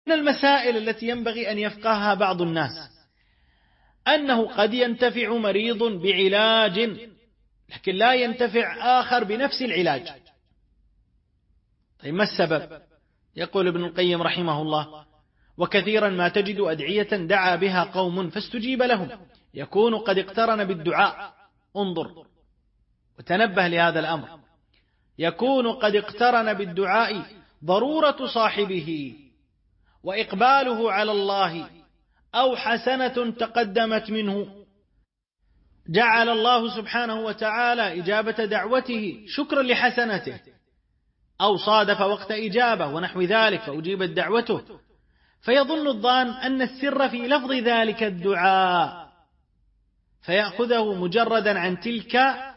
من المسائل التي ينبغي أن يفقهها بعض الناس أنه قد ينتفع مريض بعلاج لكن لا ينتفع آخر بنفس العلاج. طيب ما السبب؟ يقول ابن القيم رحمه الله: وكثيرا ما تجد أدعية دعا بها قوم فاستجيب لهم يكون قد اقترن بالدعاء. انظر وتنبه لهذا الأمر، يكون قد اقترن بالدعاء ضرورة صاحبه وإقباله على الله أو حسنة تقدمت منه، جعل الله سبحانه وتعالى إجابة دعوته شكرا لحسنته، أو صادف وقت إجابة ونحو ذلك فأجيبت دعوته، فيظن الظان أن السر في لفظ ذلك الدعاء فيأخذه مجردا عن تلك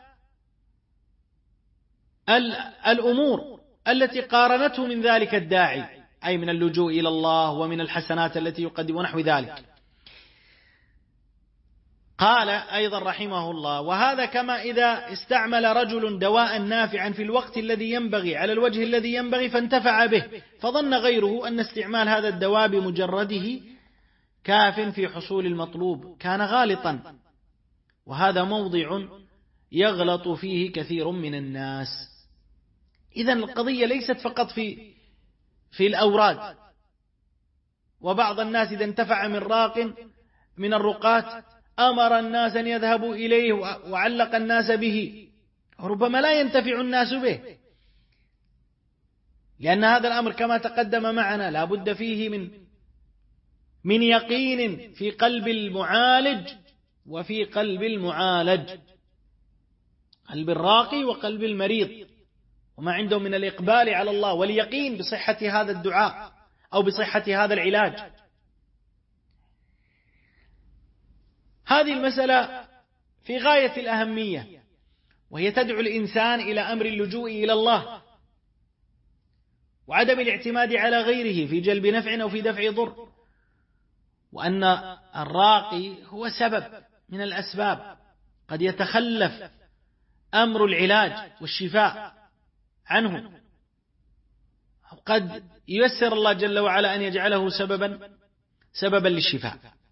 الأمور التي قارنته من ذلك الداعي، أي من اللجوء إلى الله ومن الحسنات التي يقدم ونحو ذلك. قال أيضا رحمه الله: وهذا كما إذا استعمل رجل دواء نافعا في الوقت الذي ينبغي على الوجه الذي ينبغي فانتفع به، فظن غيره أن استعمال هذا الدواء بمجرده كاف في حصول المطلوب، كان غالطا، وهذا موضع يغلط فيه كثير من الناس. إذن القضية ليست فقط في الأوراد، وبعض الناس إذا انتفع من راق من الرقات أمر الناس أن يذهبوا إليه وعلق الناس به، ربما لا ينتفع الناس به، لأن هذا الأمر كما تقدم معنا لا بد فيه من يقين في قلب المعالج وفي قلب المعالج، قلب الراقي وقلب المريض، وما عنده من الإقبال على الله واليقين بصحة هذا الدعاء أو بصحة هذا العلاج. هذه المسألة في غاية الأهمية، وهي تدعو الإنسان إلى أمر اللجوء إلى الله وعدم الاعتماد على غيره في جلب نفع أو في دفع ضر، وأن الراقي هو سبب من الأسباب، قد يتخلف أمر العلاج والشفاء عنه، قد ييسر الله جل وعلا أن يجعله سببا للشفاء.